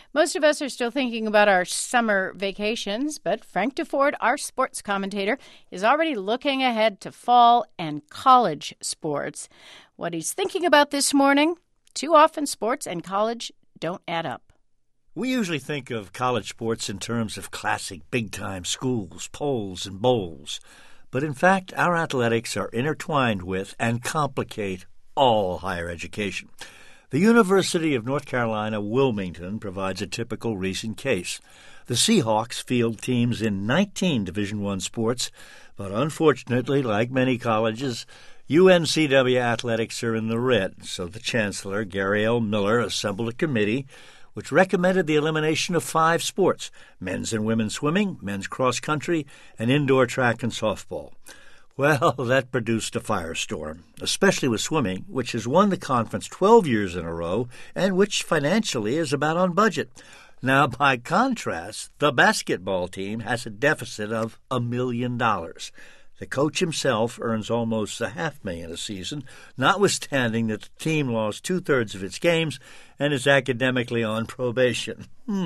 Most of us are still thinking about our summer vacations, but Frank DeFord, our sports commentator, is already looking ahead to fall and college sports. What he's thinking about this morning: too often sports and college don't add up. We usually think of college sports in terms of classic big-time schools, polls, and bowls. But in fact, our athletics are intertwined with and complicate all higher education. The University of North Carolina, Wilmington provides a typical recent case. The Seahawks field teams in 19 Division I sports, but unfortunately, like many colleges, UNCW athletics are in the red. So the chancellor, Gary L. Miller, assembled a committee which recommended the elimination of 5 sports: men's and women's swimming, men's cross country, and indoor track and softball. Well, that produced a firestorm, especially with swimming, which has won the conference 12 years in a row and which financially is about on budget. Now, by contrast, the basketball team has a deficit of $1 million. The coach himself earns almost $500,000 a season, notwithstanding that the team lost 2/3 of its games and is academically on probation.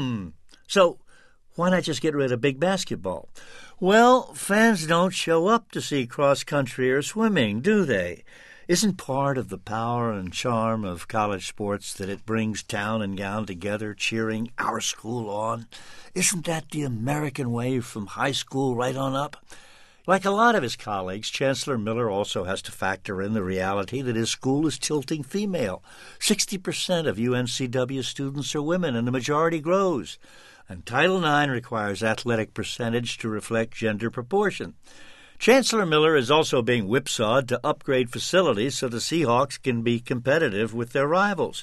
So, why not just get rid of big basketball? Well, fans don't show up to see cross-country or swimming, do they? Isn't part of the power and charm of college sports that it brings town and gown together, cheering our school on? Isn't that the American way from high school right on up? Like a lot of his colleagues, Chancellor Miller also has to factor in the reality that his school is tilting female. 60% of UNCW students are women, and the majority grows. And Title IX requires athletic percentage to reflect gender proportion. Chancellor Miller is also being whipsawed to upgrade facilities so the Seahawks can be competitive with their rivals.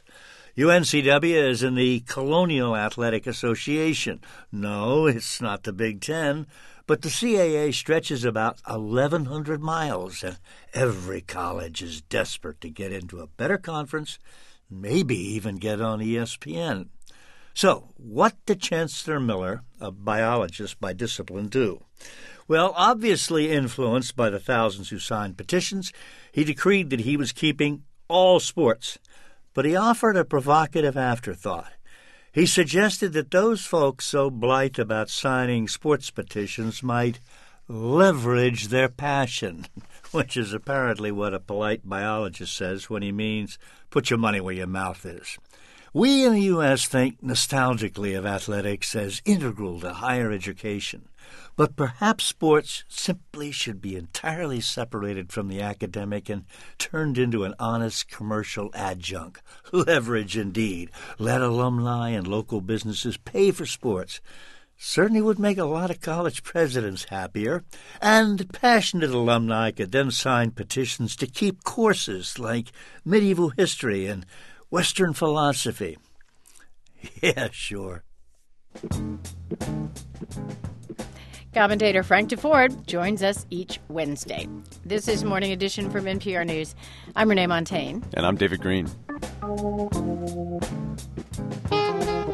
UNCW is in the Colonial Athletic Association. No, it's not the Big Ten, but the CAA stretches about 1,100 miles, and every college is desperate to get into a better conference, maybe even get on ESPN. So, what did Chancellor Miller, a biologist by discipline, do? Well, obviously influenced by the thousands who signed petitions, he decreed that he was keeping all sports. But he offered a provocative afterthought. He suggested that those folks so blithe about signing sports petitions might leverage their passion, which is apparently what a polite biologist says when he means put your money where your mouth is. We in the U.S. think nostalgically of athletics as integral to higher education, but perhaps sports simply should be entirely separated from the academic and turned into an honest commercial adjunct. Leverage, indeed. Let alumni and local businesses pay for sports. Certainly would make a lot of college presidents happier, and passionate alumni could then sign petitions to keep courses like medieval history and Western philosophy. Yeah, sure. Commentator Frank DeFord joins us each Wednesday. This is Morning Edition from NPR News. I'm Renee Montagne. And I'm David Green.